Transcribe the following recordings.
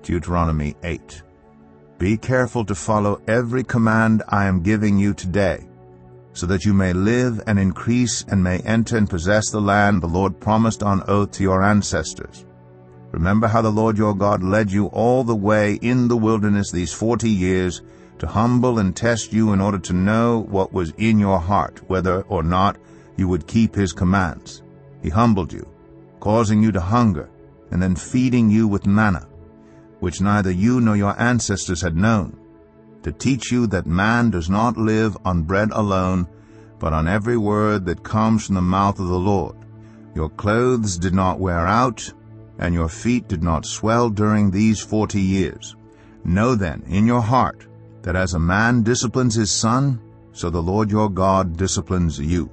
Deuteronomy 8. Be careful to follow every command I am giving you today, so that you may live and increase and may enter and possess the land the Lord promised on oath to your ancestors. Remember how the Lord your God led you all the way in the wilderness these 40 years to humble and test you in order to know what was in your heart, whether or not you would keep his commands. He humbled you, causing you to hunger, and then feeding you with manna, which neither you nor your ancestors had known, to teach you that man does not live on bread alone, but on every word that comes from the mouth of the Lord. Your clothes did not wear out, and your feet did not swell during these 40 years. Know then in your heart that as a man disciplines his son, so the Lord your God disciplines you.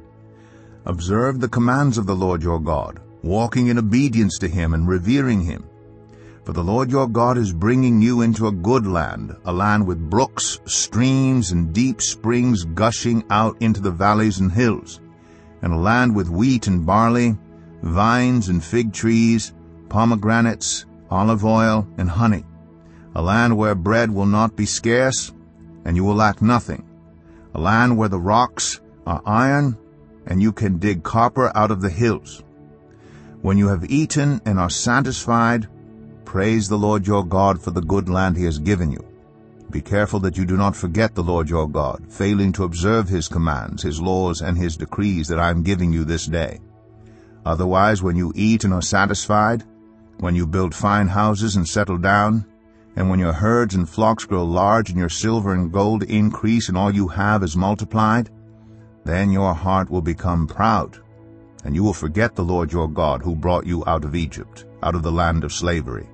Observe the commands of the Lord your God, walking in obedience to him and revering him. For the Lord your God is bringing you into a good land, a land with brooks, streams, and deep springs gushing out into the valleys and hills, and a land with wheat and barley, vines and fig trees, pomegranates, olive oil, and honey, a land where bread will not be scarce, and you will lack nothing, a land where the rocks are iron, and you can dig copper out of the hills. When you have eaten and are satisfied, praise the Lord your God for the good land he has given you. Be careful that you do not forget the Lord your God, failing to observe his commands, his laws, and his decrees that I am giving you this day. Otherwise, when you eat and are satisfied, when you build fine houses and settle down, and when your herds and flocks grow large and your silver and gold increase and all you have is multiplied, then your heart will become proud, and you will forget the Lord your God who brought you out of Egypt, out of the land of slavery.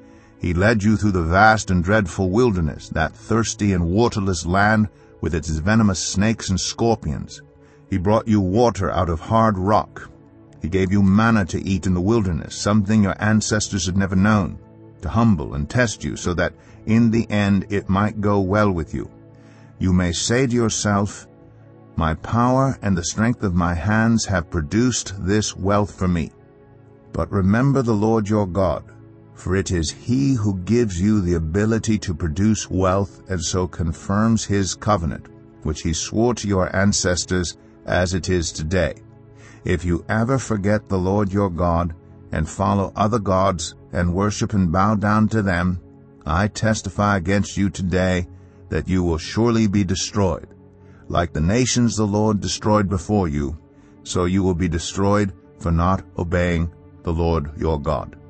He led you through the vast and dreadful wilderness, that thirsty and waterless land with its venomous snakes and scorpions. He brought you water out of hard rock. He gave you manna to eat in the wilderness, something your ancestors had never known, to humble and test you so that in the end it might go well with you. You may say to yourself, my power and the strength of my hands have produced this wealth for me. But remember the Lord your God, for it is he who gives you the ability to produce wealth and so confirms his covenant, which he swore to your ancestors as it is today. If you ever forget the Lord your God and follow other gods and worship and bow down to them, I testify against you today that you will surely be destroyed. Like the nations the Lord destroyed before you, so you will be destroyed for not obeying the Lord your God.